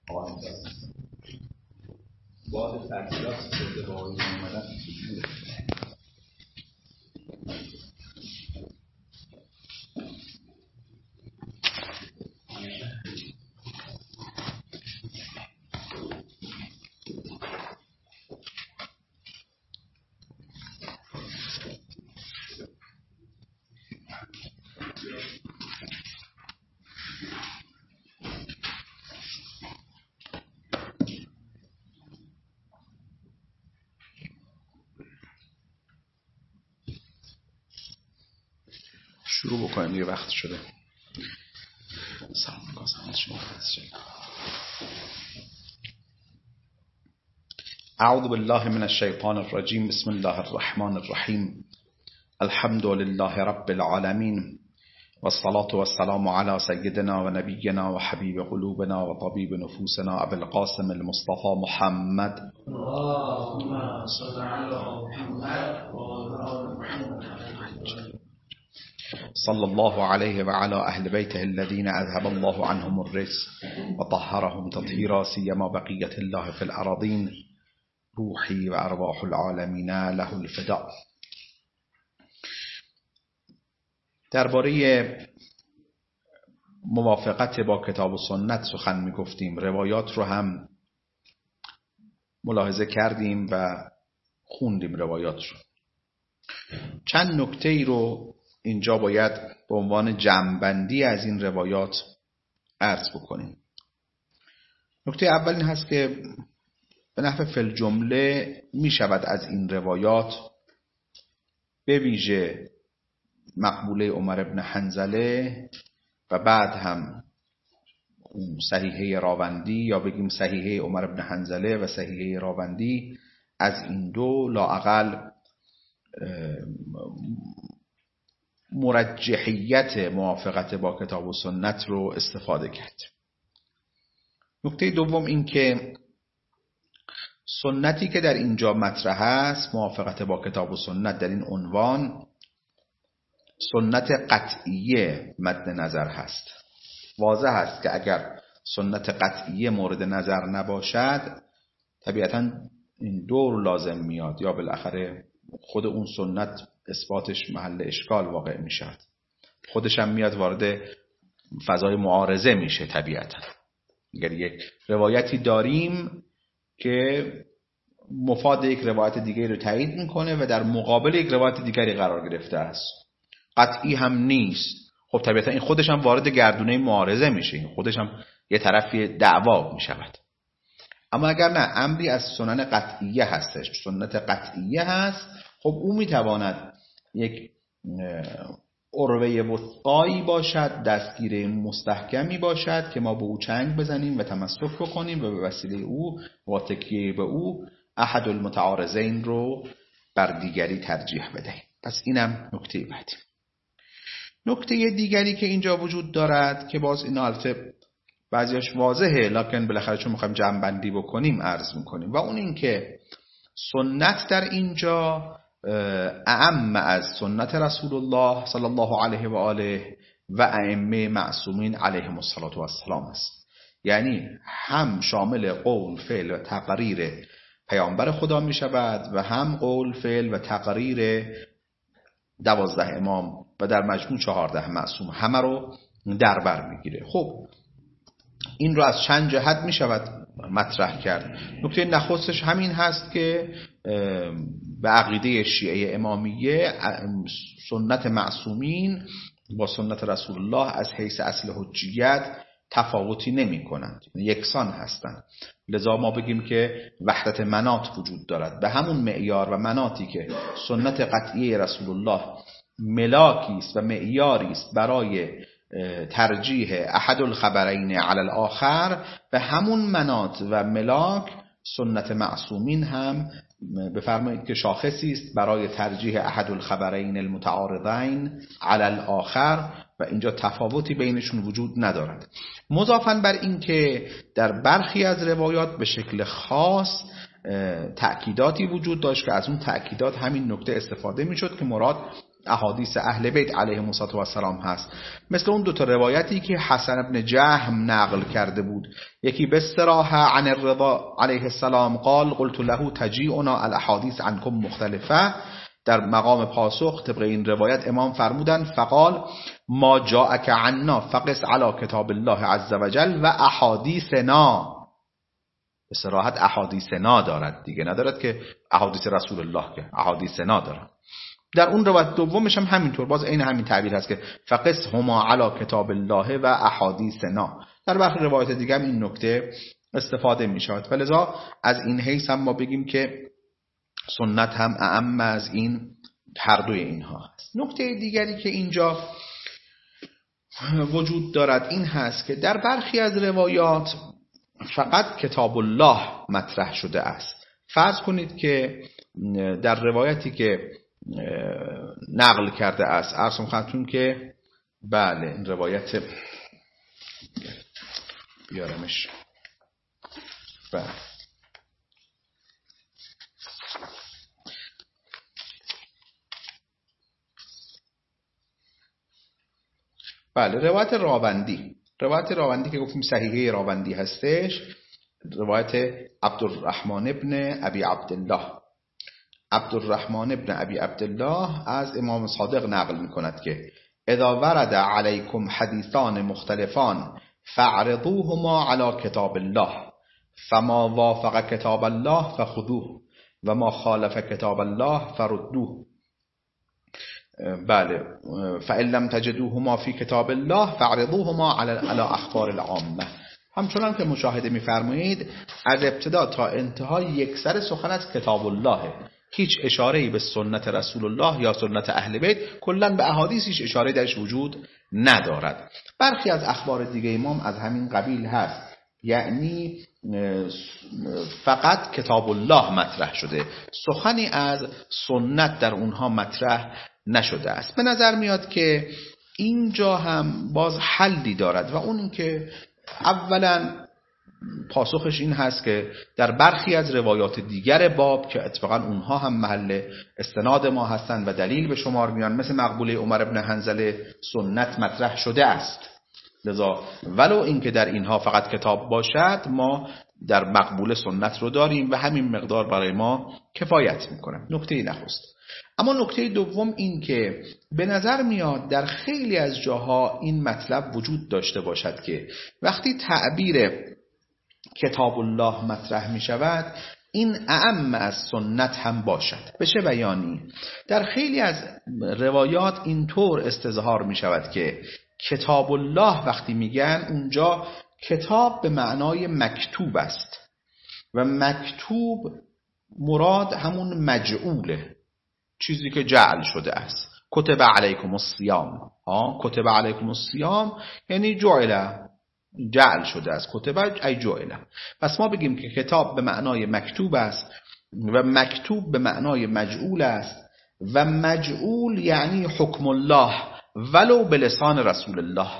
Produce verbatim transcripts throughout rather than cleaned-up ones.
بعد تحصیلات شده با آقای اومدن شروع بکنیم، یه وقت شده. سلام علیکم شما. اعوذ بالله من الشیطان الرجیم. بسم الله الرحمن الرحیم. الحمد لله رب العالمین والصلاة والسلام على سيدنا ونبينا وحبيب قلوبنا وطبيب نفوسنا أبي القاسم المصطفى محمد اللهم صل على محمد وعلى محمد صلى الله عليه وعلى أهل بيته الذين أذهب الله عنهم الرجس وطهرهم تطهيرا، سيما بقية الله في الأراضين. روحي وأرواح العالمين له الفداء. درباره موافقت با کتاب و سنت سخن می گفتیم. روایات رو هم ملاحظه کردیم و خوندیم روایات رو. چند نکته ای رو اینجا باید به عنوان جمع‌بندی از این روایات عرض بکنیم. نکته اول این هست که به نحو فی‌الجمله می شود از این روایات به ویژه مقبوله عمر بن حنظله و بعد هم صحیحه راوندی یا بگیم صحیحه عمر بن حنظله و صحیحه راوندی، از این دو لااقل مرجحیت موافقت با کتاب و سنت رو استفاده کرد. نکته دوم این که سنتی که در اینجا مطرح است، موافقت با کتاب و سنت در این عنوان سنت قطعیه مد نظر هست. واضح است که اگر سنت قطعیه مورد نظر نباشد طبیعتاً این دور لازم میاد یا بالاخره خود اون سنت اثباتش محل اشکال واقع میشد، خودش هم میاد وارد فضای معارضه میشه. طبیعتاً اگر یک روایتی داریم که مفاد یک روایت دیگری رو تایید میکنه و در مقابل یک روایت دیگری قرار گرفته است، قطعی هم نیست، خب طبیعتا این خودش هم وارد گردونه معارضه میشه، این خودش هم یه طرفی دعوا میشود. اما اگر نه، امری از سنن قطعیه هستش، سنت قطعیه هست، خب او میتواند یک عروه وثقایی باشد، دستگیره مستحکمی باشد که ما به او چنگ بزنیم و تمسک بکنیم و به وسیله او و تکیه به او احد المتعارضین رو بر دیگری ترجیح بدهیم. پس اینم نکته بعدی. نکته دیگری که اینجا وجود دارد که باز این البته بعضیش واضحه، لکن بالاخره چون میخوایم جمع بندی بکنیم عرض میکنیم، و اون این که سنت در اینجا اعم از سنت رسول الله صلی الله علیه و آله و ائمه معصومین علیهم الصلاة و السلام است. یعنی هم شامل قول، فعل و تقریر پیامبر خدا می شود و هم قول، فعل و تقریر دوازده امام و در مجموع چهارده معصوم، همه رو در بر می گیره. خب این رو از چند جهت می شود مطرح کرد. نکته نخستش همین هست که به عقیده شیعه امامیه سنت معصومین با سنت رسول الله از حیث اصل حجیت تفاوتی نمی کنند، یکسان هستند. لذا ما بگیم که وحدت مناط وجود دارد به همون معیار و مناطی که سنت قطعیه رسول الله ملاکی است و معیاری است برای ترجیح احد الخبرین علی الاخر، به همون مناط و ملاک سنت معصومین هم بفرمایید که شاخصی است برای ترجیح احد الخبرین المتعارضین علی الاخر و اینجا تفاوتی بینشون وجود ندارد. مضافاً بر این که در برخی از روایات به شکل خاص تأکیداتی وجود داشت که از اون تأکیدات همین نکته استفاده میشد که مراد احادیث اهل بیت علیهم السلام هست، مثل اون دو تا روایتی که حسن ابن جهم نقل کرده بود. یکی به صراحه عن الرضا علیه السلام قال قلت له تجیئنا الاحادیث عنکم مختلفه. در مقام پاسخ طبق این روایت امام فرمودن فقال ما جاءک عنا فقس علی کتاب الله عز وجل و احادیثنا. به صراحت احادیثنا دارد دیگه، ندارد که احادیث رسول الله، که احادیثنا دارد. در اون روایت دومش هم همینطور، باز عین همین تعبیر هست که فقس هما علی کتاب الله و احادیثنا. در برخی روایت دیگه هم این نکته استفاده می شود. ولذا از این حیث هم ما بگیم که سنت هم اعم از این هر دوی اینها هست. نکته دیگری که اینجا وجود دارد این هست که در برخی از روایات فقط کتاب الله مطرح شده است. فرض کنید که در روایتی که نقل کرده است ارسم خدمتتون که بله این روایت بیارمش بله بله روایت راوندی روایت راوندی که گفتیم صحیحه راوندی هستش، روایت عبدالرحمن ابن ابی عبدالله عبدالرحمن ابن ابی عبدالله از امام صادق نقل می کند که اذا ورد علیکم حدیثان مختلفان فاعرضوهما علی کتاب الله فما وافق کتاب الله فخذوه و ما خالف کتاب الله فردوه. بله فإن لم تجدوهما فی کتاب الله فاعرضوهما علی علی اخبار العامه. همچنان که مشاهده می‌فرمایید از ابتدا تا انتها یکسر سخن از کتاب الله، هیچ اشاره‌ای به سنت رسول الله یا سنت اهل بیت، کلاً به احادیث هیچ اشاره درش وجود ندارد. برخی از اخبار دیگه امام از همین قبیل هست، یعنی فقط کتاب الله مطرح شده، سخنی از سنت در اونها مطرح نشده است. به نظر میاد که اینجا هم باز حلی دارد و اون این که اولا پاسخش این هست که در برخی از روایات دیگر باب که اتفاقا اونها هم محل استناد ما هستند و دلیل به شمار میان، مثل مقبوله عمر بن حنظله سنت مطرح شده است. لذا ولو اینکه در اینها فقط کتاب باشد، ما در مقبوله سنت رو داریم و همین مقدار برای ما کفایت میکنه. نکته نخست. اما نکته دوم این که به نظر میاد در خیلی از جاها این مطلب وجود داشته باشد که وقتی تعبیر کتاب الله مطرح می شود این اعم از سنت هم باشد. به چه بیانی؟ در خیلی از روایات اینطور استظهار می شود که کتاب الله وقتی میگن اونجا کتاب به معنای مکتوب است و مکتوب مراد همون مجعوله، چیزی که جعل شده است. کتب علیکم الصیام، ها کتب علیکم الصیام یعنی جعل، جعل شده است. کتب ای جعل. پس ما بگیم که کتاب به معنای مکتوب است و مکتوب به معنای مجعول است و مجعول یعنی حکم الله ولو به لسان رسول الله.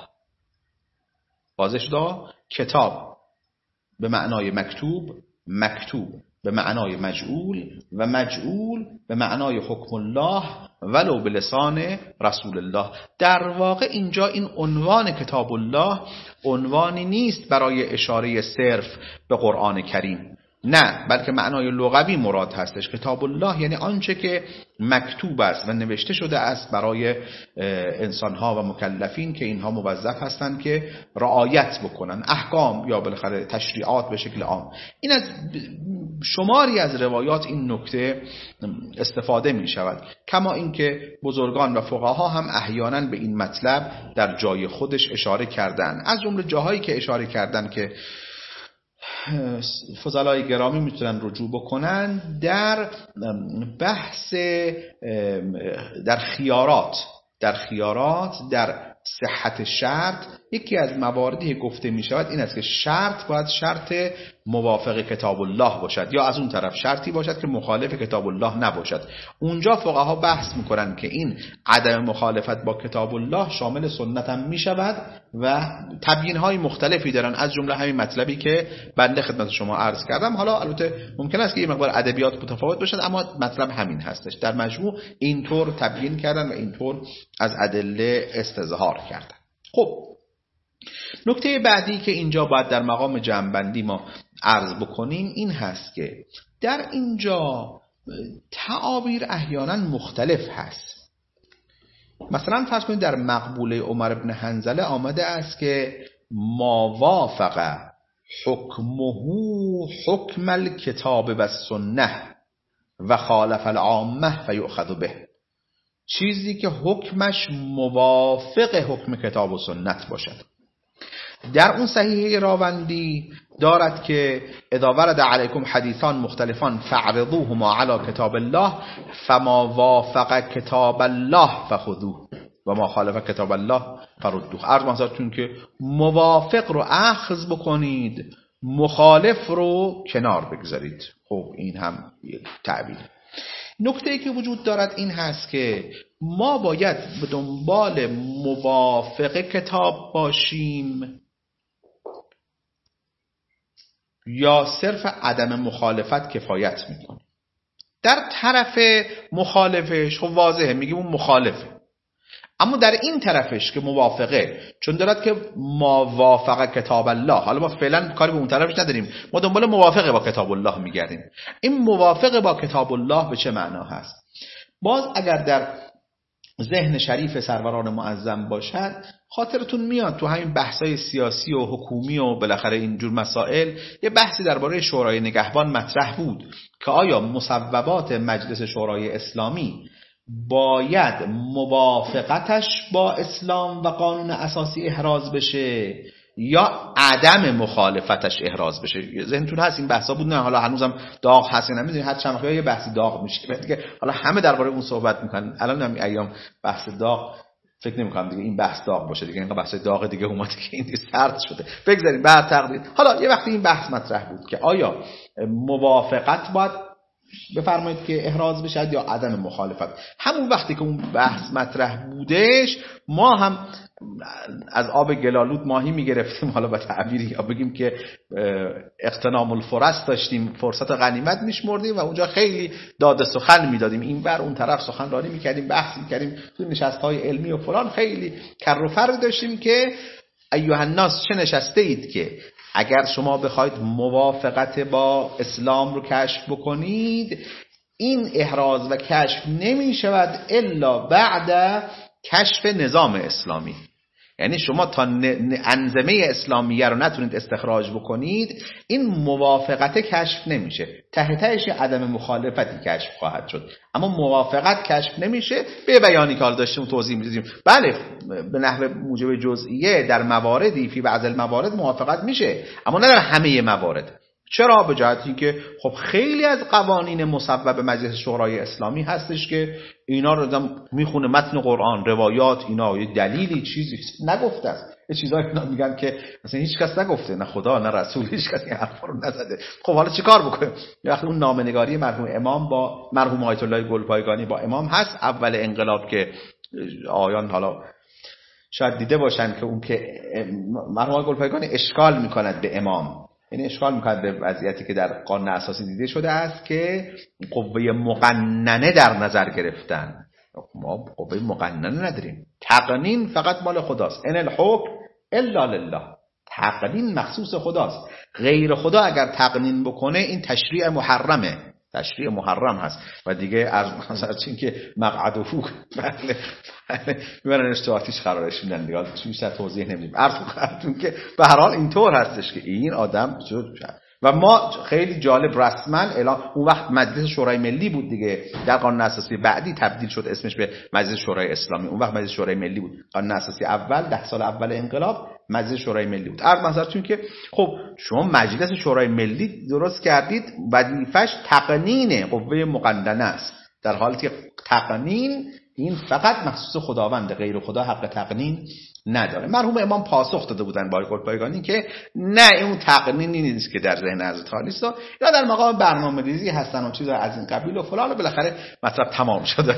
واضح شد؟ کتاب به معنای مکتوب، مکتوب به معنای مجعول و مجعول به معنای حکم الله ولو به لسان رسول الله. در واقع اینجا این عنوان کتاب الله عنوانی نیست برای اشاره صرف به قرآن کریم، نه، بلکه معنای لغوی مراد هستش. کتاب الله یعنی آنچه که مکتوب است و نوشته شده است برای انسانها و مکلفین که اینها موظف هستند که رعایت بکنن، احکام یا بالاخره تشریعات به شکل عام. این از شماری از روایات این نکته استفاده می شود، کما اینکه بزرگان و فقها هم احیانا به این مطلب در جای خودش اشاره کردن. از جمله جاهایی که اشاره کردن که فضلای گرامی میتونن رجوع بکنن در بحث در خیارات در خیارات در صحت شرط یکی از مواردی که گفته می شود این است که شرط باید شرط موافق کتاب الله باشد، یا از اون طرف شرطی باشد که مخالف کتاب الله نباشد. اونجا فقها بحث میکنن که این عدم مخالفت با کتاب الله شامل سنت هم می شود و تبیین های مختلفی دارن، از جمله همین مطلبی که بنده خدمت شما عرض کردم. حالا البته ممکن است که یه مقدار ادبیات متفاوت باشد، اما مطلب همین هستش. در مجموع اینطور تبیین کردن و اینطور از ادله استظهار کردن. خب نکته بعدی که اینجا باید در مقام جمع‌بندی ما عرض بکنیم این هست که در اینجا تعابیر احیانا مختلف هست. مثلا فرض کنید در مقبوله عمر بن حنظله آمده است که ما وافق حکمه حکم الکتاب و سنه و خالف العامه فیؤخذ به، چیزی که حکمش موافق حکم کتاب و سنت باشد. در اون صحیحه راوندی دارد که اذا ورد علیکم حدیثان مختلفان فاعرضوهما علی کتاب الله فما وافق کتاب الله فخذوه و ما خالف کتاب الله فردوه. عرض محضرتون که موافق رو اخذ بکنید، مخالف رو کنار بگذارید. خب این هم تعبیر. نکته‌ای که وجود دارد این هست که ما باید به دنبال موافق کتاب باشیم یا صرف عدم مخالفت کفایت میکنه. در طرف مخالفش خب واضحه، میگیم اون مخالفه، اما در این طرفش که موافقه، چون دارد که ما وافق کتاب الله، حالا ما فعلا کاری به اون طرفش نداریم، ما دنبال موافقه با کتاب الله میگردیم. این موافقه با کتاب الله به چه معنا هست؟ باز اگر در ذهن شریف سروران معظم باشد، خاطرتون میاد تو همین بحثای سیاسی و حکومی و بالاخره اینجور مسائل یه بحثی درباره شورای نگهبان مطرح بود که آیا مصوبات مجلس شورای اسلامی باید موافقتش با اسلام و قانون اساسی احراز بشه یا عدم مخالفتش احراز بشه. ذهنتون هست این بحثا بود؟ نه حالا هنوزم داغ هست، نمیدونید هر چند وقته یه بحثی داغ میشه دیگه، حالا همه درباره اون صحبت میکنن. الان هم ایام بحث داغ فکر نمی‌کنم دیگه این بحث داغ باشه دیگه، این بحث داغ دیگه اومده که این سرد شده. بگذاریم بعد تقدیر. حالا یه وقتی این بحث مطرح بود که آیا موافقت باید بفرمایید که احراز بشه یا عدم مخالفت. همون وقتی که اون بحث مطرح بودش ما هم از آب گلالود ماهی میگرفتیم، حالا با تعبیری یا بگیم که اغتنام الفرص داشتیم، فرصت غنیمت میشمردیم و اونجا خیلی داد سخن میدادیم، این بر اون طرف سخنرانی میکردیم، بحث میکردیم، تو نشست‌های علمی و فلان خیلی کر و فر داشتیم که ایها الناس چه نشسته اید که اگر شما بخواید موافقت با اسلام رو کشف بکنید، این احراز و کشف نمی شود الا بعد کشف نظام اسلامی. یعنی شما تا انظمه اسلامیه رو نتونید استخراج بکنید، این موافقت کشف نمیشه. ته تهش عدم مخالفتی کشف خواهد شد، اما موافقت کشف نمیشه. به بیانی که حالا داشتیم توضیح میدیم، بله به نحو موجب جزئیه در مواردی فی بعض الموارد موافقت میشه، اما نه در همه موارد. چرا؟ به جهت اینکه خب خیلی از قوانین مصوب مجلس شورای اسلامی هستش که اینا رو میخونه متن قرآن، روایات، اینا یه دلیلی چیزی نگفته است. یه چیزایی اینا میگن که مثلا هیچ کس نگفته، نه خدا نه رسول، هیچ کس این حرفا رو نزده. خب حالا چیکار بکنیم؟ یه وقتی اون نامه‌نگاری مرحوم امام با مرحوم آیت الله گلپایگانی با امام هست اول انقلاب که آیان حالا شاید دیده باشن که اون که مرحوم گلپایگانی اشکال میکند به امام، یعنی اشکال میکنه به وضعیتی که در قانون اساسی دیده شده است که قوه مقننه در نظر گرفتن. ما قوه مقننه نداریم، تقنین فقط مال خداست. ان الحکم الا لله، تقنین مخصوص خداست. غیر خدا اگر تقنین بکنه این تشریع محرمه، تشریع محرم هست و دیگه از مثلا چین که مقعد و فوق بله بله میبرن اشتباهاتیش قرارش میدن دیگه، بیشتر توضیح نمیدیم. عرض می‌کنم که به هر حال اینطور هستش که این آدم و ما خیلی جالب رسما اعلام، اون وقت مجلس شورای ملی بود دیگه، در قانون اساسی بعدی تبدیل شد اسمش به مجلس شورای اسلامی. اون وقت مجلس شورای ملی بود، قانون اساسی اول ده سال اول انقلاب مجلس شورای ملی بود. عرض نظرتون که خب شما مجلس شورای ملی درست کردید، وظیفش تقنین قوه مقننه است، در حالی که تقنین این فقط مخصوص خداوند، غیر خدا حق تقنین نداره. مرحوم امام پاسخ داده بودن با بایگانی که نه، اون تقنینی نیست که در ذهن حضرت عالی است، یا در مقام برنامه‌ریزی هستن و چیزا از این قبیل و فلان، و بالاخره مطلب تمام شده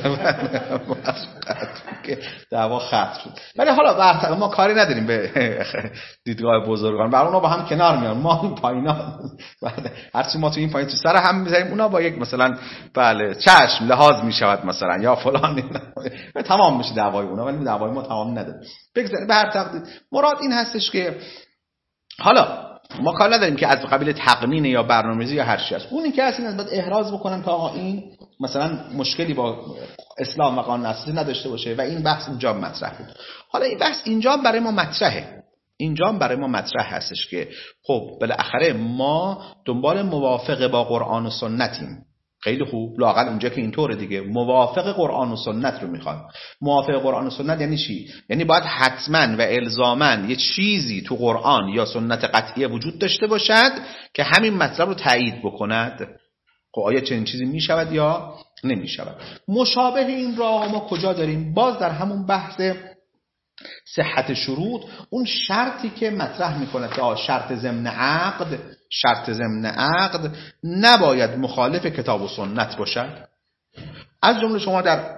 که دعوا ختم شد. ولی حالا برتر ما کاری نداریم به دیدگاه بزرگان، برای اونا با هم کنار میان، ما این پایینا هرچی ما تو این پایین تو سر هم میذاریم، اونا با یک مثلا بله چشم لحاظ میشود مثلا یا فلان تمام میشه دعوای اونا، ولی دعوای ما تمام نداره. بگذاریم به هر تقدیر مراد این هستش که حالا ما کار نداریم که از قبیل تقنین یا برنامه‌ریزی یا هر چیز است، اونی که اصلا باید احراز بکنن که آقا این مثلا مشکلی با اسلام و قانون اساسی نداشته باشه و این بحث اینجا مطرح بود. حالا این بحث اینجا برای ما مطرحه، اینجا برای ما مطرح هستش که خب بالاخره ما دنبال موافقه با قرآن و سنتیم. خیلی خوب، لااقل اونجا که اینطوره دیگه، موافق قرآن و سنت رو میخوام. موافق قرآن و سنت یعنی چی؟ یعنی باید حتما و الزاما یه چیزی تو قرآن یا سنت قطعیه وجود داشته باشد که همین مطلب رو تایید بکند. خب آیا چنین چیزی میشود یا نمیشود؟ مشابه این را ما کجا داریم؟ باز در همون بحث صحت شروط، اون شرطی که مطرح میکنه که شرط ضمن عقد، شرط ضمن عقد نباید مخالف کتاب و سنت باشد. از جمله شما در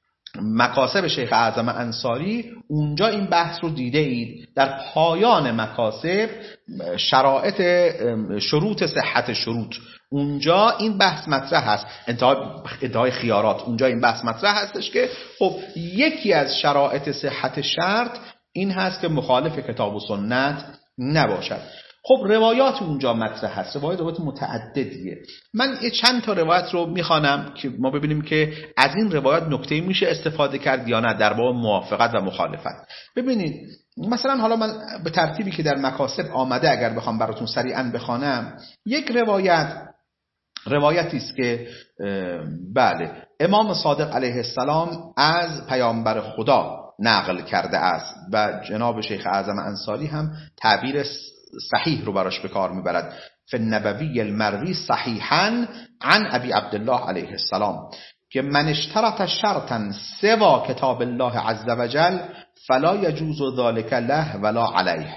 مکاسب شیخ اعظم انصاری اونجا این بحث رو دیده اید، در پایان مکاسب شرایط شروط صحت شروط، اونجا این بحث مطرح هست، ادعای خیارات، اونجا این بحث مطرح هستش که خب یکی از شرایط صحت شرط این هست که مخالف کتاب و سنت نباشد. خب روایات اونجا مطرح هست، روایات روایات متعددیه. من یه چند تا روایت رو میخوانم که ما ببینیم که از این روایات نکته میشه استفاده کرد یا نه در باب موافقت و مخالفت. ببینید مثلا حالا من به ترتیبی که در مکاسب آمده اگر بخوام براتون سریعا بخوانم، یک روایت روایتی است که بله امام صادق علیه السلام از پیامبر خدا نقل کرده است و جناب شیخ اعظم انصاری هم تعبیر صحیح رو براش به کار میبرد، فالنبوی المروی صحیحا عن ابی عبدالله علیه السلام که من اشترط شرطا سوا کتاب الله عز وجل فلا یجوز ذلك له ولا علیه.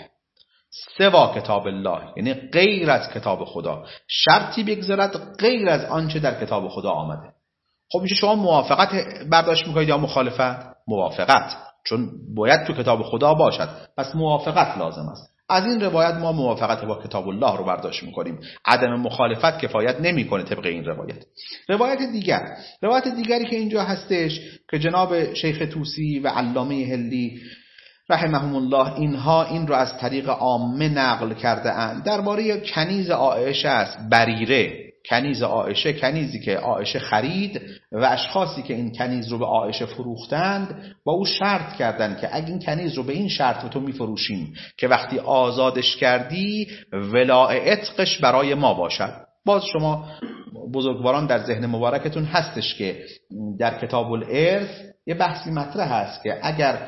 سوا کتاب الله یعنی غیر از کتاب خدا، شرطی بگذارد غیر از آنچه در کتاب خدا آمده. خب میشه شما موافقت برداشت میکنید یا مخالفت؟ موافقت، چون باید تو کتاب خدا باشد، پس موافقت لازم است. از این روایت ما موافقت با کتاب الله رو برداشت میکنیم، عدم مخالفت کفایت نمیکنه طبق این روایت. روایت دیگر، روایت دیگری که اینجا هستش که جناب شیخ طوسی و علامه هلی رحمهم الله اینها این رو از طریق عامه نقل کرده اند، درباره کنیز عایشه است، بریره، کنیز عایشه، کنیزی که عایشه خرید و اشخاصی که این کنیز رو به عایشه فروختند با او شرط کردند که اگه این کنیز رو به این شرط تو میفروشیم که وقتی آزادش کردی ولای عتقش برای ما باشد. باز شما بزرگواران در ذهن مبارکتون هستش که در کتاب الارث یه بحثی مطرح هست که اگر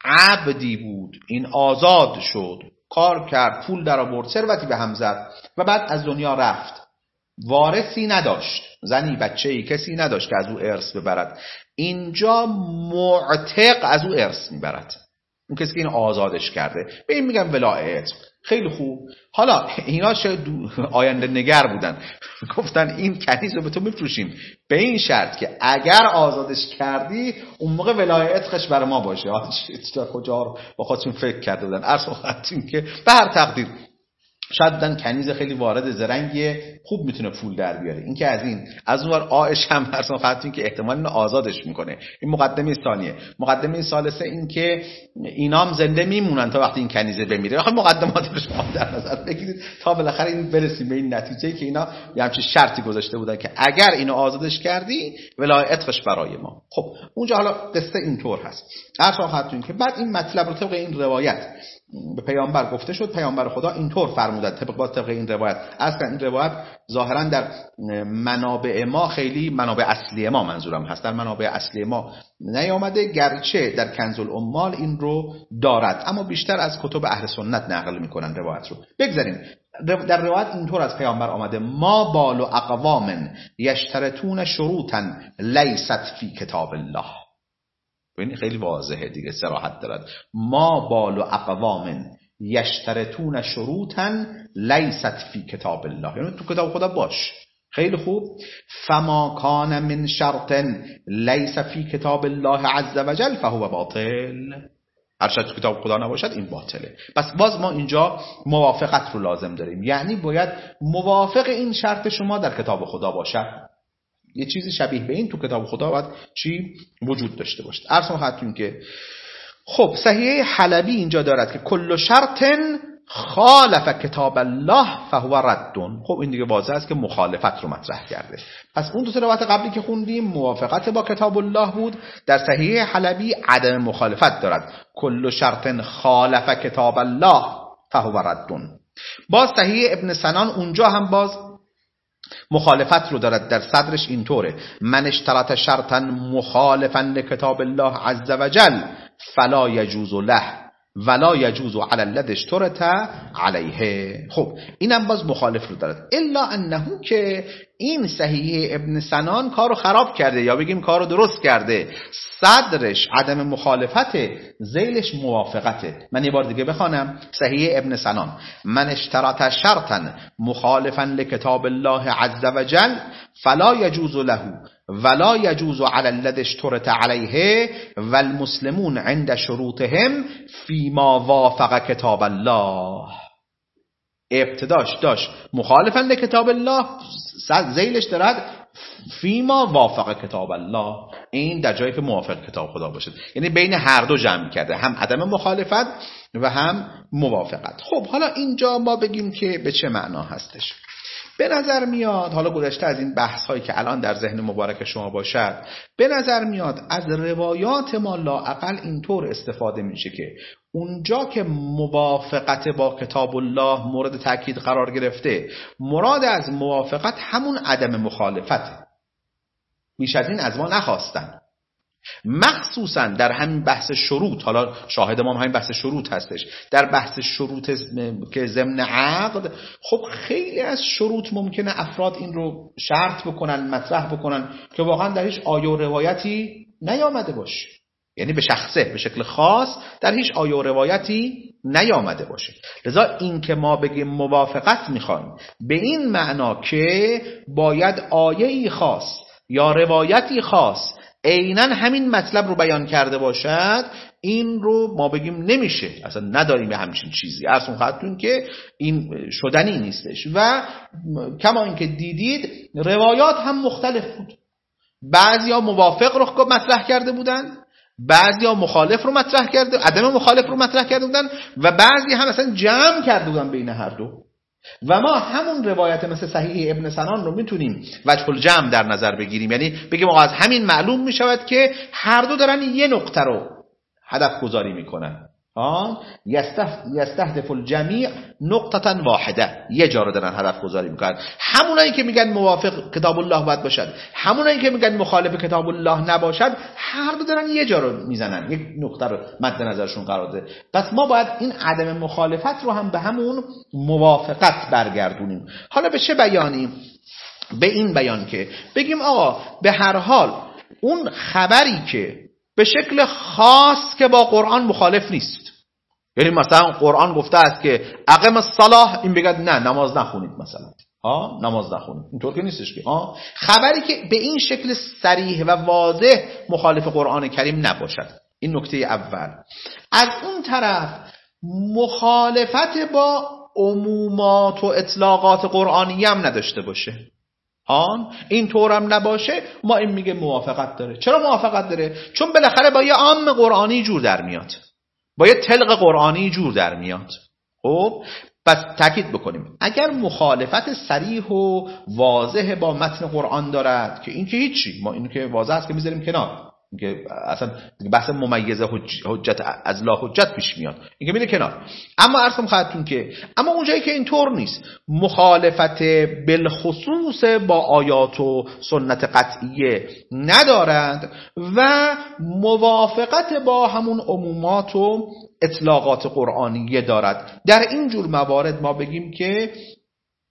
عبدی بود این آزاد شد، کار کرد، پول در آورد، ثروتی به هم زد و بعد از دنیا رفت، وارثی نداشت، زنی بچه‌ای کسی نداشت که از او ارث ببرد، اینجا معتق از او ارث میبرد، اون کسی که این آزادش کرده، به این میگم ولایت. خیلی خوب، حالا اینا شاید آینده نگر بودن، گفتن این کنیز رو به تو میفروشیم به این شرط که اگر آزادش کردی اون موقع ولایتش برای ما باشه. تا کجا رو با خودشون فکر کرده بودن. عرض خدمتتون که به هر تقدیر شاید بودن کنیز خیلی وارد زرنگیه، خوب میتونه پول در بیاره. این که از این از اونور آیش هم هرسان خواهدتون که احتمال اینو آزادش میکنه. این مقدمه ثانیه. مقدمه ثالثه این که اینام زنده میمونن تا وقتی این کنیزه بمیره. آخه مقدمات رو شما در نظر بگیرید تا بالاخره این برسیم به این نتیجه که اینا یه همچین شرطی گذاشته بودن که اگر اینو آزادش کردی ولایتش برای ما. خب اونجا حالا قصه اینطور هست. هرسان خواهدتون که بعد این مطلب رو طبق این روایت به پیامبر گفته شد، پیامبر خدا اینطور فرمودند طبق با طبق این روایت. اصلا این روایت ظاهرا در منابع ما خیلی منابع اصلی ما منظورم هست در منابع اصلی ما نیامده، گرچه در کنز العمال این رو دارد، اما بیشتر از کتب اهل سنت نقل میکنن روایت رو. بگذاریم در روایت اینطور از پیامبر آمده: ما بال اقوام یشترطون شروطا لیست فی کتاب الله. ببین خیلی واضحه دیگه، صراحت دارد. ما بال اقوام یشترطون شروطا لیست فی کتاب الله، یعنی تو کتاب خدا باش. خیلی خوب. فما کان من شرط لیس فی کتاب الله عز وجل فهو باطل، هر شرط تو کتاب خدا نباشد این باطله. پس باز ما اینجا موافقت رو لازم داریم، یعنی باید موافق این شرط شما در کتاب خدا باشد. یه چیزی شبیه به این تو کتاب خدا باید چی وجود داشته باشه. عرض خدمتتون که خب صحیح حلبی اینجا دارد که کل شرط خالف کتاب الله فهو رد. خب این دیگه واضح است که مخالفت رو مطرح کرده. پس اون دو تا روایت قبلی که خوندیم موافقت با کتاب الله بود، در صحیح حلبی عدم مخالفت دارد، کل شرط خالف کتاب الله فهو رد. باز صحیح ابن سنان اونجا هم باز مخالفت رو دارد، در صدرش اینطوره: من اشترط شرطا مخالفا لکتاب الله عز وجل فلا یجوز له ولا یجوز علی الذی اشترط علیه. خب اینم باز مخالف رو دارد، الا انه که این صحیح ابن سنان کارو خراب کرده، یا بگیم کارو درست کرده. صدرش عدم مخالفت، ذیلش موافقته. من یه بار دیگه بخوانم صحیح ابن سنان: من اشترط شرطا مخالفا لکتاب الله عز وجل فلا یجوز له ولا یجوز علی الذی اشترط علیه والمسلمون عند شروطهم فیما وافق کتاب الله. ابتداش داشت مخالفا لکتاب الله، ذیلش دارد فیما وافق کتاب الله، این در جایی که موافق کتاب خدا باشد، یعنی بین هر دو جمع کرده، هم عدم مخالفت و هم موافقت. خب حالا اینجا ما بگیم که به چه معنا هستش. به نظر میاد، حالا گذشته از این بحث هایی که الان در ذهن مبارک شما باشد، به نظر میاد از روایات ما لااقل اینطور استفاده میشه که اونجا که موافقت با کتاب الله مورد تاکید قرار گرفته، مراد از موافقت همون عدم مخالفته، بیش از این از ما نخواستن. مخصوصا در همین بحث شروط، حالا شاهد ما هم همین بحث شروط هستش، در بحث شروط که ضمن عقد، خب خیلی از شروط ممکنه افراد این رو شرط بکنن، مطرح بکنن که واقعا در هیچ آیه و روایتی نیامده باشه، یعنی به شخصه به شکل خاص در هیچ آیه و روایتی نیامده باشه. لذا این که ما بگیم موافقت میخوایم به این معنا که باید آیه‌ای خاص یا روایتی خاص عیناً همین مطلب رو بیان کرده باشد، این رو ما بگیم نمیشه، اصلا نداریم به همچین چیزی. اصلا خواهدتون که این شدنی نیستش. و کما اینکه دیدید روایات هم مختلف بود، بعضی ها موافق رو مطرح کرده بودن، بعضی ها مخالف رو مطرح کرده، عدم مخالف رو مطرح کرده بودن، و بعضی هم اصلا جمع کرده بودن بین هر دو. و ما همون روایت مثل صحیح ابن سنان رو میتونیم وجه الجمع در نظر بگیریم، یعنی بگیم آقا از همین معلوم میشود که هر دو دارن یه نقطه رو هدف گذاری میکنن. ها یستهدف الجمیع نقطه واحده، یه جا رو دارن هدف گذاری میکنن. همونایی که میگن موافق کتاب الله باید باشد، همونایی که میگن مخالف کتاب الله نباشد، هر دو دارن یه جا رو میزنن، یک نقطه رو مد نظرشون قرار ده. پس ما باید این عدم مخالفت رو هم به همون موافقت برگردونیم. حالا به چه بیانی؟ به این بیان که بگیم آقا به هر حال اون خبری که به شکل خاص که با قرآن مخالف نیست، یعنی مثلا قرآن گفته است که اقم الصلاه، این بگد نه نماز نخونید، مثلا ها نماز نخونید، اینطور که نیستش که ها خبری که به این شکل صریح و واضح مخالف قرآن کریم نباشد. این نکته اول. از اون طرف مخالفت با عمومات و اطلاقات قرآنی هم نداشته باشه، ها این طور هم نباشه، ما این میگه موافقت داره. چرا موافقت داره؟ چون بالاخره با یه عام قرآنی جور در میاد، با یه تلق قرآنی جور در میاد. خب پس تاکید بکنیم اگر مخالفت صریح و واضح با متن قرآن دارد که این که هیچی، ما این که واضح است که میذاریم کنار، که اصلا بحث ممیزه حجت از لا حجت پیش میاد، این که میره کنار. اما عرضم خواهدتون که اما اونجایی که اینطور نیست، مخالفت بالخصوص با آیات و سنت قطعیه ندارند و موافقت با همون عمومات و اطلاقات قرآنیه دارد، در این جور موارد ما بگیم که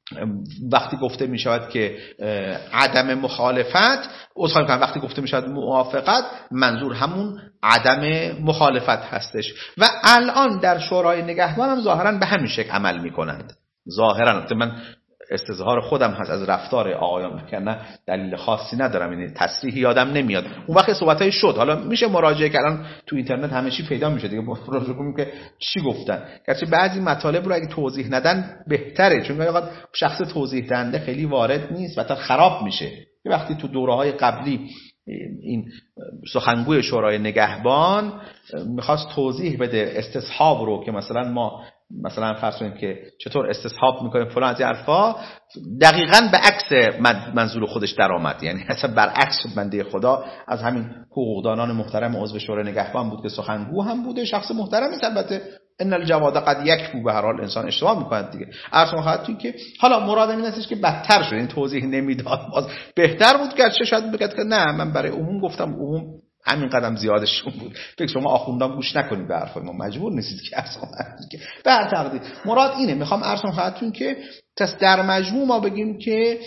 وقتی گفته می شود که عدم مخالفت، اصلا کنم وقتی گفته می شود موافقت، منظور همون عدم مخالفت هستش. و الان در شورای نگهبان هم ظاهرا به همین شکل عمل می کنند. ظاهرا من استظهار خودم هست از رفتار آقایان، نه دلیل خاصی ندارم، این تصریحی یادم نمیاد اون وقت صحبتای شد. حالا میشه مراجعه کردن تو اینترنت، همه چی پیدا میشه دیگه، مراجعه کنیم که چی گفتن. گرچه بعضی مطالب رو اگه توضیح ندن بهتره، چون وقت شخص توضیح دهنده خیلی وارد نیست و تا خراب میشه. وقتی تو دوره‌های قبلی این سخنگوی شورای نگهبان میخواست توضیح بده استصحاب رو، که مثلا ما مثلا فرض کنیم که چطور استصحاب میکنیم فلان از این حرفا، دقیقاً به عکس منظور خودش در آمد. یعنی اصلا برعکس بنده خدا از همین حقوقدانان محترم عضو شورای نگهبان بود که سخنگو هم بوده، شخص محترمی. البته ان الجواد قد یکفو، به هر حال انسان اشتباه میکنه دیگه. عرض می‌خواد که حالا مراد این نیستش که بدتر شد، این توضیح نمیداد، باز بهتر بود که چه شاید بگید که نه من برای عموم گفتم، عموم همین قدم زیادشون بود، فکر شما آخوندان گوش نکنید به حرفای ما، مجبور نیستید که عرض کنید که به هر تقدیر مراد اینه. میخوام عرض کنم خدمتتون که پس در مجموع ما بگیم که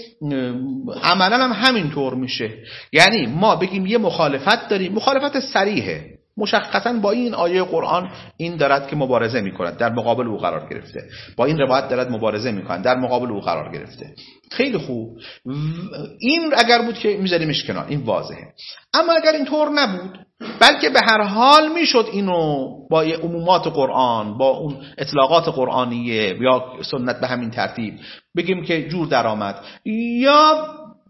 عملا هم همینطور میشه. یعنی ما بگیم یه مخالفت داریم، مخالفت صریحه، مشخصا با این آیه قرآن این دارد که مبارزه میکند، در مقابل او قرار گرفته، با این روایت دارد مبارزه میکند، در مقابل او قرار گرفته. خیلی خوب، این اگر بود که میذاریمش کنار، این واضحه. اما اگر اینطور نبود، بلکه به هر حال میشد اینو با عمومات قرآن، با اون اطلاقات قرآنیه یا سنت به همین ترتیب بگیم که جور در آمد، یا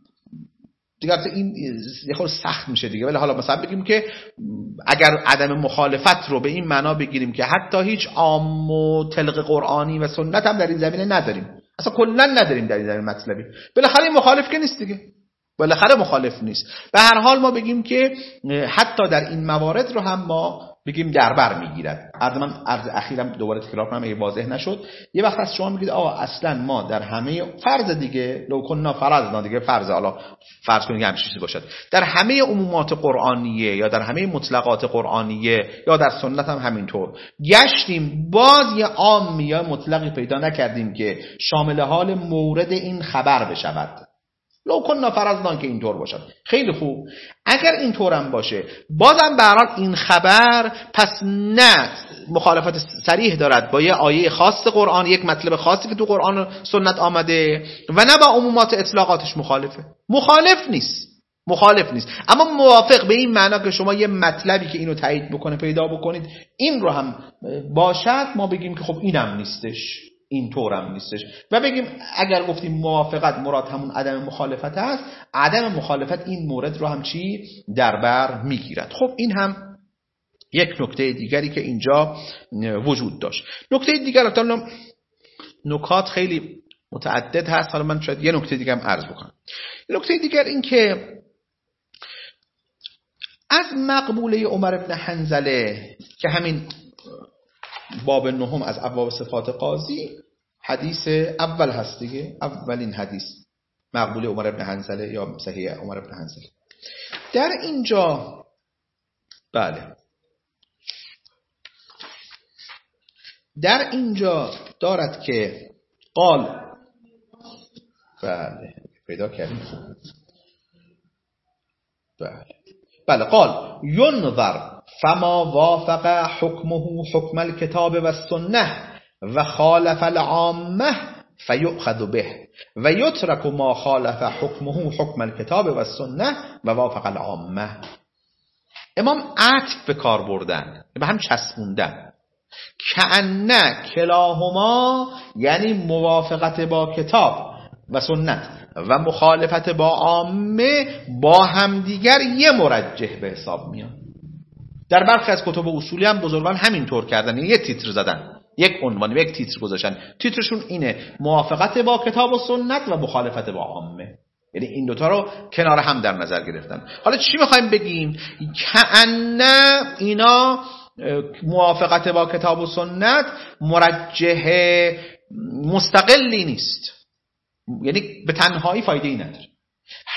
دیگه این یه خورده سخت میشه دیگه، ولی حالا مثلا بگیم که اگر عدم مخالفت رو به این معنا بگیریم که حتی هیچ عام و طلق قرآنی و سنت هم در این زمینه نداریم، اصلا کلا نداریم در این زمینه مطلبی، بالاخره مخالف که نیست دیگه، بالاخره مخالف نیست. به هر حال ما بگیم که حتی در این موارد رو هم ما بگیم دربر میگیرد. عرض من عرض اخیرم دوباره تکرار کنم اگه واضح نشد، یه وقت از شما میگید آقا اصلا ما در همه فرض دیگه لو کنا فرضنا دیگه فرض، حالا فرض کنید همین چیزی باشد، در همه عمومات قرآنیه یا در همه مطلقات قرآنیه یا در سنت هم همینطور گشتیم، باز یه عام یا مطلقی پیدا نکردیم که شامل حال مورد این خبر بشود. لو کنا فرضنا که اینطور باشد. خیلی خوب، اگر اینطور هم باشه، بازم به هر حال این خبر پس نه مخالفت صریح دارد با یه آیه خاص قرآن، یک مطلب خاصی که تو قرآن و سنت آمده، و نه با عمومات اطلاقاتش مخالفه. مخالف نیست، مخالف نیست، اما موافق به این معنا که شما یه مطلبی که اینو تایید بکنه پیدا بکنید، این رو هم باشد، ما بگیم که خب اینم نیستش، این طورم نیستش، و بگیم اگر گفتیم موافقت مراد همون عدم مخالفت هست، عدم مخالفت این مورد رو هم چی در بر میگیرد. خب این هم یک نکته دیگری که اینجا وجود داشت. نکته دیگر، البته نکات خیلی متعدد هست، حالا من شاید یه نکته دیگه هم عرض بکنم. نکته دیگر این که از مقبوله عمر بن حنظله که همین باب نهم از ابواب صفات قاضی حدیث اول هست دیگه، اولین حدیث مقبوله عمر بن حنظله یا صحیح عمر بن حنظله، در اینجا بله در اینجا دارد که قال، بله پیدا کردیم، بله بله قال ينظر فما وافق حكمه حكم الكتاب والسنة وخالف العامة فيؤخذ به ويترك ما خالف حكمه حكم الكتاب والسنة ووافق العامة. امام عطف به کار بردن، به هم چسبوندن، کأن کلاهما یعنی موافقت با کتاب و سنت و مخالفت با عامه با همدیگر یه مرجح به حساب میان. در برخی از کتب اصولی هم بزرگان همین طور کردن، یه تیتر زدن، یک عنوان، یک تیتر گذاشتن، تیترشون اینه موافقت با کتاب و سنت و مخالفت با عامه، یعنی این دوتا رو کنار هم در نظر گرفتن. حالا چی میخوایم بگیم؟ کأن اینا موافقت با کتاب و سنت مرجح مستقلی نیست، یعنی به تنهایی فایده ای نداره.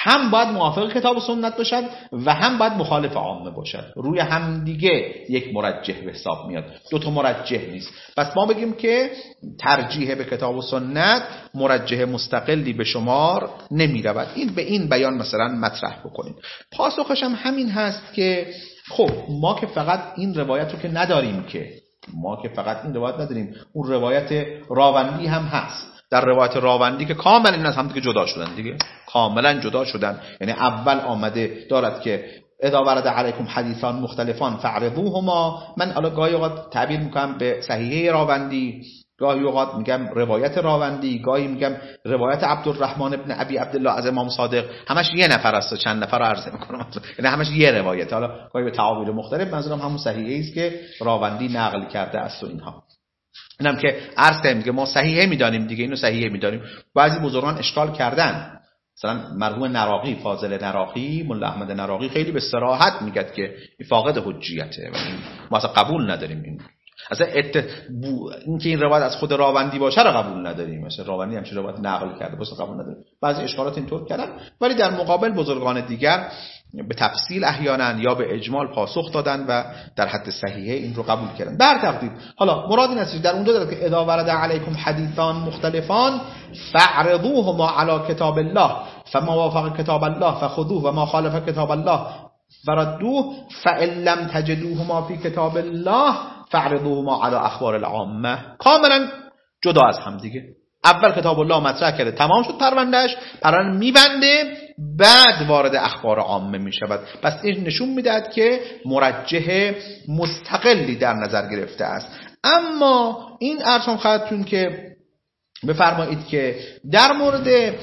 هم باید موافق کتاب و سنت باشد و هم باید مخالف عامه باشد. روی هم دیگه یک مرجح به حساب میاد، دو تا مرجح نیست. پس ما بگیم که ترجیح به کتاب و سنت مرجح مستقلی به شمار نمی رود. این به این بیان مثلا مطرح بکنید. پاسخش هم همین هست که خب ما که فقط این روایت رو که نداریم، که ما که فقط این روایت نداریم، اون روایت راوندی هم هست. در روایت راوندی که کاملا این از هم دیگه جدا شدن، دیگه کاملا جدا شدن. یعنی اول آمده دارد که اذا ورد علیکم حدیثان مختلفان فاعرضوهما. من حالا گاهی اوقات تعبیر میکنم به صحیحه راوندی، گاهی اوقات میگم روایت راوندی، گاهی میگم روایت عبدالرحمن ابن ابی عبدالله از امام صادق. همش یه نفر است، چند نفر رو عرض میکنم، یعنی همش یه روایت. حالا گاهی به تعابیر مختلف، منظورم همون صحیحه است که راوندی نقل کرده است و اینها. اینم که عرض کردیم که ما صحیحه میدانیم دیگه، اینو صحیحه میدانیم. بعضی بزرگان اشکال کردن، مثلا مرحوم نراقی، فاضل نراقی، مولا احمد نراقی خیلی به صراحت میگه که فاقد حجیته و این ما اصلا قبول نداریم. این اصلا ات... بو... این که این روایت از خود راوندی باشه رو قبول نداریم، مثلا راوندی همچین روایت نقل کرده باشه قبول نداریم. بعضی اشکالات اینطور کردن، ولی در مقابل بزرگان دیگر به تفصیل احیانا یا به اجمال پاسخ دادن و در حد صحیحه این رو قبول کردن. بر تقدیر حالا مراد این است در اونجا داره که اذا ورد علیکم حدیثان مختلفان فاعرضوهما علی کتاب الله فما وافق کتاب الله فخذوه و ما خالف کتاب الله فردوه فإن لم تجدوهما فی کتاب الله فاعرضوهما علی اخبار العامه. کاملا جدا از هم دیگه. اول کتاب الله مطرح کرده، تمام شد پروندهش، پرونده میبنده، بعد وارد اخبار عامه میشود. پس این نشون میدهد که مرجح مستقلی در نظر گرفته است. اما این ارسام خواهدتون که بفرمایید که در مورد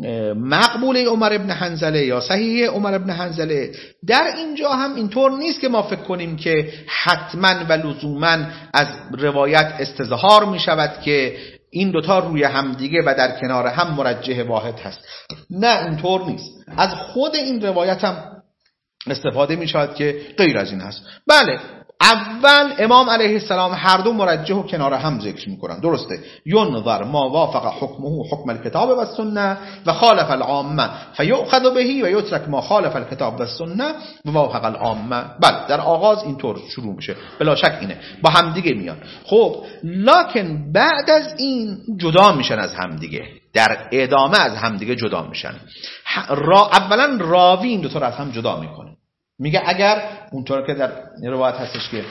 مقبوله عمر ابن حنظله یا صحیح عمر ابن حنظله، در اینجا هم اینطور نیست که ما فکر کنیم که حتما و لزوما از روایت استظهار می شود که این دوتا روی هم دیگه و در کنار هم مرجح واحد هست. نه اینطور نیست. از خود این روایت هم استفاده می شود که غیر از این هست. بله، اول امام علیه السلام هر دو مرجح و کنار هم ذکر میکنن، درسته. ینظر ما وافق حکمه حکم الکتاب و السنه و خالف العامه فیؤخذ بهی و یترک ما خالف الکتاب و السنه و وافق العامه. بله، در آغاز اینطور شروع میشه، بلا شک اینه، با هم دیگه میان. خب لکن بعد از این جدا میشن از هم دیگه، در ادامه از هم دیگه جدا میشن. را اولا راوی این دو تا از هم جدا میکنه، میگه اگر اونطور که در روایت هستش که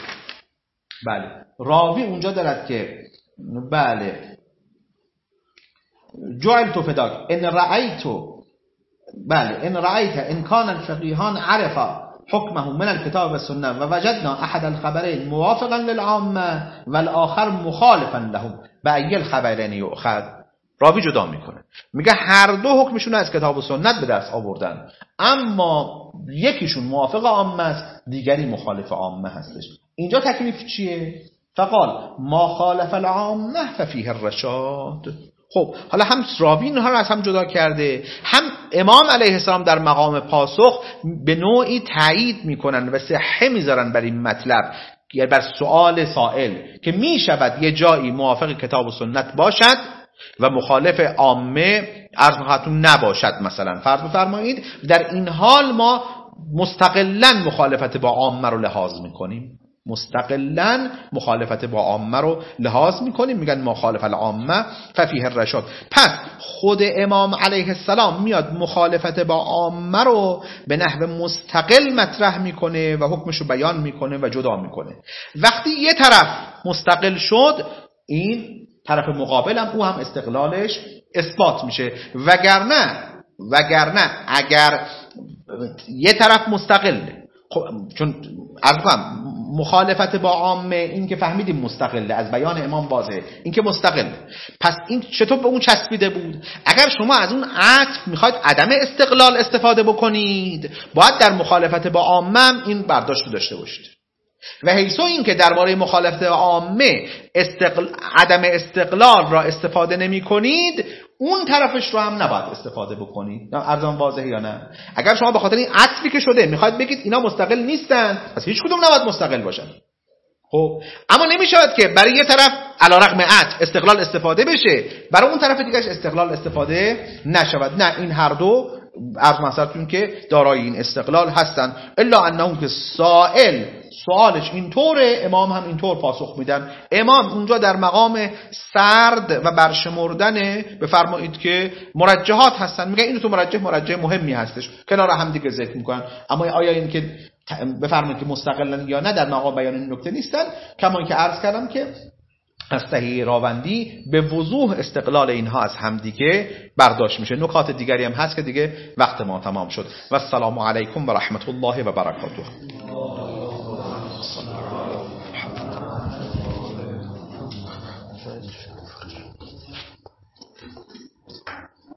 بله راوی اونجا دارد که بله جعلت فداک ان رأیتو بله ان رأیت ان کان الفقیهان عرفا حکمه من الكتاب و السنه و وجدنا احد الخبرین موافقا للعامه والآخر مخالفا لهم بأی الخبرین یؤخذ. راوی جدا میکنه، میگه هر دو حکمشون از کتاب و سنت به دست آوردن، اما یکیشون موافق عامه است، دیگری مخالف عامه هستش. اینجا تکلیف چیه؟ فقال ما خالف العامه ففیه الرشاد. خب حالا هم راوی اینها رو از هم جدا کرده، هم امام علیه السلام در مقام پاسخ به نوعی تایید میکنن و صحه میذارن بر این مطلب، یعنی بر سؤال سائل که میشود یه جایی موافق کتاب و سنت باشد و مخالف عامه عرض خدمتتون نباشد. مثلا فرض بفرمایید در این حال ما مستقلاً مخالفت با عامه رو لحاظ میکنیم، مستقلاً مخالفت با عامه رو لحاظ میکنیم، میگن مخالف العامه ففیه الرشاد. پس خود امام علیه السلام میاد مخالفت با عامه رو به نحو مستقل مطرح میکنه و حکمش رو بیان میکنه و جدا میکنه. وقتی یه طرف مستقل شد، این طرف مقابل هم او هم استقلالش اثبات میشه. وگرنه وگرنه اگر یه طرف مستقله، خب چون عرض کنم مخالفت با عامه این که فهمیدیم مستقله، از بیان امام واضحه این که مستقله، پس این چطور به اون چسبیده بود؟ اگر شما از اون عطف میخواید عدم استقلال استفاده بکنید، باید در مخالفت با عامه این برداشت داشته باشید. و حیثو این که درباره مخالفت عامه استقل... عدم استقلال را استفاده نمی کنید، اون طرفش رو هم نباید استفاده بکنید. ارزان واضحه یا نه؟ اگر شما به خاطر این عطفی که شده میخواید بگید اینا مستقل نیستن، پس هیچ کدوم نباید مستقل باشن. خب اما نمیشود که برای یه طرف علیرغم عطف استقلال استفاده بشه، برای اون طرف دیگهش استقلال استفاده نشود. نه، این هر دو عرض مثلتون که دارای این استقلال هستن. الا انه که سائل سوالش اینطوره، امام هم اینطور پاسخ میدن. امام اونجا در مقام سرد و برشمردن بفرمایید که مرجحات هستن، میگن این تو مرجح مرجح مهمی هستش، کنار هم دیگه ذکر میکنن. اما آیا این که بفرمایید که مستقلن یا نه در مقام بیان این نکته نیستن. کما که عرض کردم که از صحیح راوندی به وضوح استقلال اینها از همدیگه برداشت میشه. نکات دیگری هم هست که دیگه وقت ما تمام شد. و السلام علیکم و رحمت الله و برکاته.